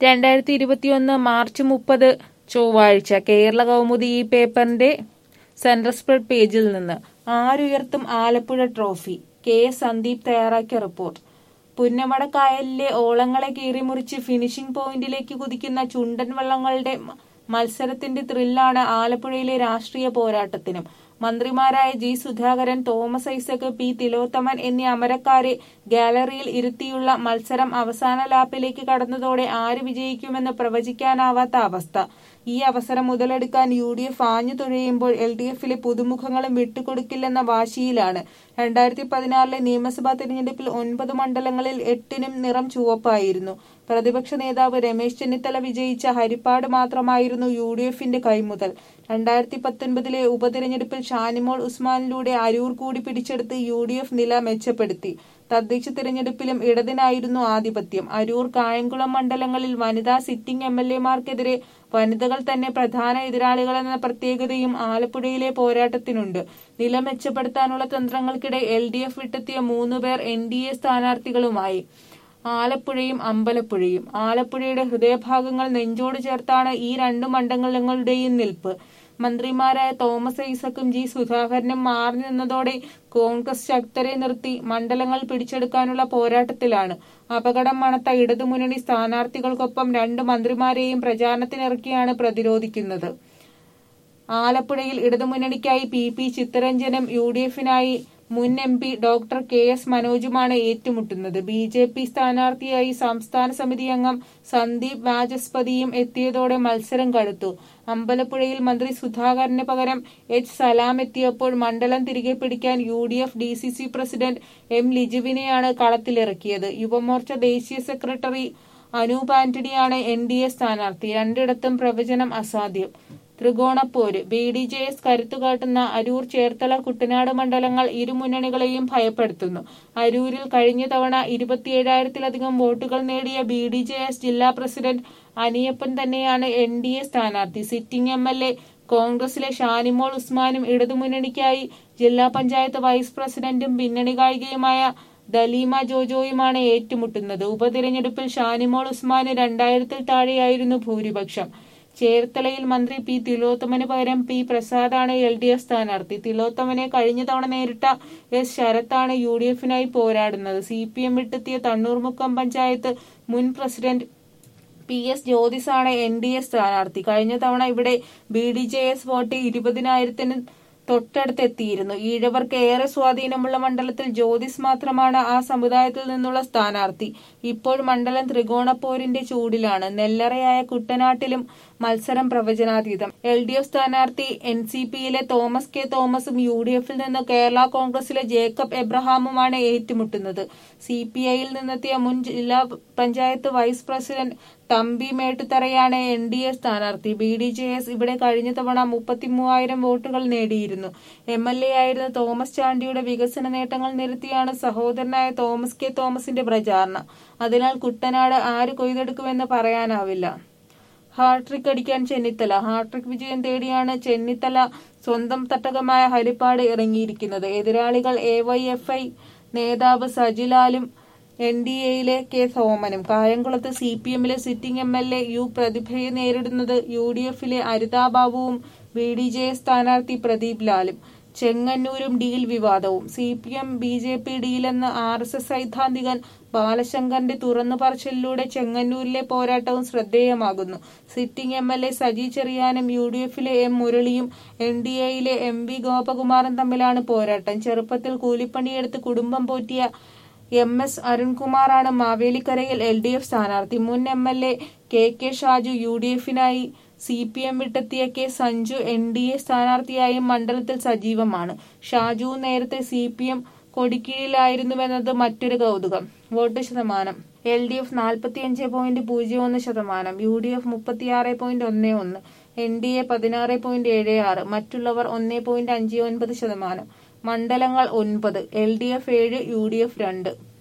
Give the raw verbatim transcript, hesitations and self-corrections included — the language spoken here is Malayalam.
രണ്ടായിരത്തി ഇരുപത്തിയൊന്ന് മാർച്ച് മുപ്പത് ചൊവ്വാഴ്ച കേരള കൗമുദി ഈ പേപ്പറിന്റെ സെൻട്രൽ സ്പ്രെഡ് പേജിൽ നിന്ന് ആരുയർത്തും Alappuzha trophy. K S Sandeep തയ്യാറാക്കിയ റിപ്പോർട്ട്. പുന്നമടക്കായലിലെ ഓളങ്ങളെ കീറിമുറിച്ച് ഫിനിഷിംഗ് പോയിന്റിലേക്ക് കുതിക്കുന്ന ചുണ്ടൻ വള്ളങ്ങളുടെ മത്സരത്തിന്റെ ത്രില്ലാണ് ആലപ്പുഴയിലെ രാഷ്ട്രീയ പോരാട്ടത്തിനും. മന്ത്രിമാരായ ജി സുധാകരൻ, തോമസ് ഐസക്, പി തിലോത്തമൻ എന്നീ അമരക്കാരെ ഗാലറിയിൽ ഇരുത്തിയുള്ള മത്സരം അവസാന ലാപ്പിലേക്ക് കടന്നതോടെ ആര് വിജയിക്കുമെന്ന് പ്രവചിക്കാനാവാത്ത അവസ്ഥ. ഈ അവസരം മുതലെടുക്കാൻ യു ഡി എഫ് ആഞ്ഞു തുഴയുമ്പോൾ എൽ ഡി എഫിലെ പുതുമുഖങ്ങളും വിട്ടുകൊടുക്കില്ലെന്ന വാശിയിലാണ്. രണ്ടായിരത്തി പതിനാറിലെ നിയമസഭാ തെരഞ്ഞെടുപ്പിൽ ഒൻപത് മണ്ഡലങ്ങളിൽ എട്ടിനും നിറം ചുവപ്പായിരുന്നു. പ്രതിപക്ഷ നേതാവ് രമേശ് ചെന്നിത്തല വിജയിച്ച ഹരിപ്പാട് മാത്രമായിരുന്നു യു ഡി എഫിന്റെ കൈമുതൽ. രണ്ടായിരത്തി പത്തൊൻപതിലെ ഉപതെരഞ്ഞെടുപ്പിൽ ഷാനിമോൾ ഉസ്മാനിലൂടെ അരൂർ കൂടി പിടിച്ചെടുത്ത് യു ഡി എഫ് നില മെച്ചപ്പെടുത്തി. തദ്ദേശ തിരഞ്ഞെടുപ്പിലും ഇടതിനായിരുന്നു ആധിപത്യം. അരൂർ, കായംകുളം മണ്ഡലങ്ങളിൽ വനിതാ സിറ്റിംഗ് എം എൽ എമാർക്കെതിരെ വനിതകൾ തന്നെ പ്രധാന എതിരാളികളെന്ന പ്രത്യേകതയും ആലപ്പുഴയിലെ പോരാട്ടത്തിനുണ്ട്. നില മെച്ചപ്പെടുത്താനുള്ള തന്ത്രങ്ങൾക്കിടെ എൽ ഡി എഫ് വിട്ടെത്തിയ മൂന്നുപേർ എൻ ഡി എ സ്ഥാനാർത്ഥികളുമായി. ആലപ്പുഴയും അമ്പലപ്പുഴയും. ആലപ്പുഴയുടെ ഹൃദയഭാഗങ്ങൾ നെഞ്ചോട് ചേർത്താണ് ഈ രണ്ടു മണ്ഡലങ്ങളുടെയും നിൽപ്പ്. മന്ത്രിമാരായ തോമസ് ഐസക്കും ജി സുധാകരനും മാറി നിന്നതോടെ കോൺഗ്രസ് ശക്തരെ നിർത്തി മണ്ഡലങ്ങൾ പിടിച്ചെടുക്കാനുള്ള പോരാട്ടത്തിലാണ്. അപകടം മണത്ത ഇടതുമുന്നണി സ്ഥാനാർത്ഥികൾക്കൊപ്പം രണ്ട് മന്ത്രിമാരെയും പ്രചാരണത്തിനിറക്കിയാണ് പ്രതിരോധിക്കുന്നത്. ആലപ്പുഴയിൽ ഇടതുമുന്നണിക്കായി പി പി ചിത്തരഞ്ജനും യു ഡി എഫിനായി മുൻ M P doctor K S മനോജുമാണ് ഏറ്റുമുട്ടുന്നത്. ബി ജെ പി സ്ഥാനാർത്ഥിയായി സംസ്ഥാന സമിതി അംഗം സന്ദീപ് വാചസ്പതിയും എത്തിയതോടെ മത്സരം കടുത്തു. അമ്പലപ്പുഴയിൽ മന്ത്രി സുധാകരന് പകരം എച്ച് സലാം എത്തിയപ്പോൾ മണ്ഡലം തിരികെ പിടിക്കാൻ U D F D C C president M ലിജുവിനെയാണ് കളത്തിലിറക്കിയത്. യുവമോർച്ച ദേശീയ സെക്രട്ടറി അനൂപ് ആന്റണിയാണ് എൻ ഡി എ സ്ഥാനാർത്ഥി. രണ്ടിടത്തും പ്രവചനം അസാധ്യം. ത്രികോണപ്പോര്. ബി ഡി ജെ എസ് കരുത്തുകാട്ടുന്ന അരൂർ, ചേർത്തല, കുട്ടനാട് മണ്ഡലങ്ങൾ ഇരുമുന്നണികളെയും ഭയപ്പെടുത്തുന്നു. അരൂരിൽ കഴിഞ്ഞ തവണ ഇരുപത്തിയേഴായിരത്തിലധികം വോട്ടുകൾ നേടിയ ബി ഡി ജെ എസ് ജില്ലാ പ്രസിഡന്റ് അനിയപ്പൻ തന്നെയാണ് എൻ ഡി എ സ്ഥാനാർത്ഥി. സിറ്റിംഗ് എം എൽ എ കോൺഗ്രസിലെ ഷാനിമോൾ ഉസ്മാനും ഇടതുമുന്നണിക്കായി ജില്ലാ പഞ്ചായത്ത് വൈസ് പ്രസിഡന്റും പിന്നണി ഗായികയുമായ ദലീമ ജോജോയുമാണ് ഏറ്റുമുട്ടുന്നത്. ഉപതിരഞ്ഞെടുപ്പിൽ ഷാനിമോൾ ഉസ്മാന് രണ്ടായിരത്തിൽ താഴെയായിരുന്നു ഭൂരിപക്ഷം. ചേർത്തലയിൽ മന്ത്രി പി തിലോത്തമന് പകരം പി പ്രസാദാണ് എൽ ഡി എഫ് സ്ഥാനാർത്ഥി. തിലോത്തമനെ കഴിഞ്ഞ തവണ നേരിട്ട എസ് ശരത്താണ് യു ഡി എഫിനായി പോരാടുന്നത്. സി പി എം വിട്ടെത്തിയ തണ്ണീർമുക്കം പഞ്ചായത്ത് മുൻ പ്രസിഡന്റ് പി എസ് ജ്യോതിസാണ് എൻ ഡി എ സ്ഥാനാർത്ഥി. കഴിഞ്ഞ തവണ ഇവിടെ B D J S vote ഇരുപതിനായിരത്തിന് തൊട്ടടുത്തെത്തിയിരുന്നു. ഈഴവർക്ക് ഏറെ സ്വാധീനമുള്ള മണ്ഡലത്തിൽ ജ്യോതിസ് മാത്രമാണ് ആ സമുദായത്തിൽ നിന്നുള്ള സ്ഥാനാർത്ഥി. ഇപ്പോൾ മണ്ഡലം ത്രികോണപ്പോരിന്റെ ചൂടിലാണ്. നെല്ലറയായ കുട്ടനാട്ടിലും മത്സരം പ്രവചനാതീതം. എൽ ഡി എഫ് സ്ഥാനാർത്ഥി എൻ സി പിയിലെ തോമസ് കെ തോമസും യു ഡി എഫിൽ നിന്ന് കേരള കോൺഗ്രസിലെ ജേക്കബ് എബ്രഹാമുമാണ് ഏറ്റുമുട്ടുന്നത്. സി പി ഐയിൽ നിന്നെത്തിയ മുൻ ജില്ലാ പഞ്ചായത്ത് വൈസ് പ്രസിഡന്റ് തമ്പി മേട്ടുതറയാണ് എൻ ഡി എ സ്ഥാനാർത്ഥി. ബി ഡി ജെ എസ് ഇവിടെ കഴിഞ്ഞ തവണ മുപ്പത്തി മൂവായിരം വോട്ടുകൾ നേടിയിരുന്നു. എം എൽ എ ആയിരുന്ന തോമസ് ചാണ്ടിയുടെ വികസന നേട്ടങ്ങൾ നിരത്തിയാണ് സഹോദരനായ തോമസ് കെ തോമസിന്റെ പ്രചാരണം. അതിനാൽ കുട്ടനാട് ആര് കൊയ്തെടുക്കുമെന്ന് പറയാനാവില്ല. ഹാട്രിക് അടിക്കാൻ ചെന്നിത്തല. ഹാട്രിക് വിജയം തേടിയാണ് ചെന്നിത്തല സ്വന്തം തട്ടകമായ ഹരിപ്പാട് ഇറങ്ങിയിരിക്കുന്നത്. എതിരാളികൾ എ വൈ എഫ് ഐ നേതാവ് സജിലാലും എൻ ഡി എയിലെ കെ സോമനും. കായംകുളത്ത് സി പി എമ്മിലെ sitting M L A U പ്രതിഭയെ നേരിടുന്നത് യു ഡി എഫിലെ അരിതാ ബാബുവും ബി ഡി ജെ എസ് സ്ഥാനാർത്ഥി പ്രദീപ് ലാലും. ചെങ്ങന്നൂരും ഡീൽ വിവാദവും. C P M B J P ഡീലെന്ന് ആർ എസ് എസ് സൈദ്ധാന്തികൻ ബാലശങ്കറിന്റെ തുറന്നു പറച്ചിലൂടെ ചെങ്ങന്നൂരിലെ പോരാട്ടവും ശ്രദ്ധേയമാകുന്നു. Sitting M L A Saji ചെറിയാനും യു ഡി എഫിലെ എം മുരളിയും എൻ ഡി എയിലെ എം വി ഗോപകുമാറും തമ്മിലാണ് പോരാട്ടം. ചെറുപ്പത്തിൽ കൂലിപ്പണിയെടുത്ത് കുടുംബം പോറ്റിയ എം എസ് അരുൺകുമാറാണ് മാവേലിക്കരയിൽ എൽ ഡി എഫ് സ്ഥാനാർത്ഥി. മുൻ M L A K K Shaju U D എഫിനായി സി പി എം വിട്ടെത്തിയ കെ സഞ്ജു എൻ ഡി എ സ്ഥാനാർത്ഥിയായും മണ്ഡലത്തിൽ സജീവമാണ്. ഷാജു നേരത്തെ സി പി എം കൊടിക്കീഴിലായിരുന്നുവെന്നത് മറ്റൊരു കൗതുകം. വോട്ട് ശതമാനം. എൽ ഡി എഫ് നാൽപ്പത്തിയഞ്ച് പോയിന്റ് പൂജ്യം ഒന്ന് ശതമാനം, യു ഡി എഫ് മുപ്പത്തിയാറ് പോയിന്റ് ഒന്ന് ഒന്ന്, എൻ ഡി എ പതിനാറ് പോയിന്റ് ഏഴ് ആറ്, മറ്റുള്ളവർ ഒന്ന് പോയിന്റ് അഞ്ച് ഒൻപത് ശതമാനം. മണ്ഡലങ്ങൾ ഒൻപത്. എൽ ഡി എഫ് ഏഴ്, യു ഡി എഫ് രണ്ട്.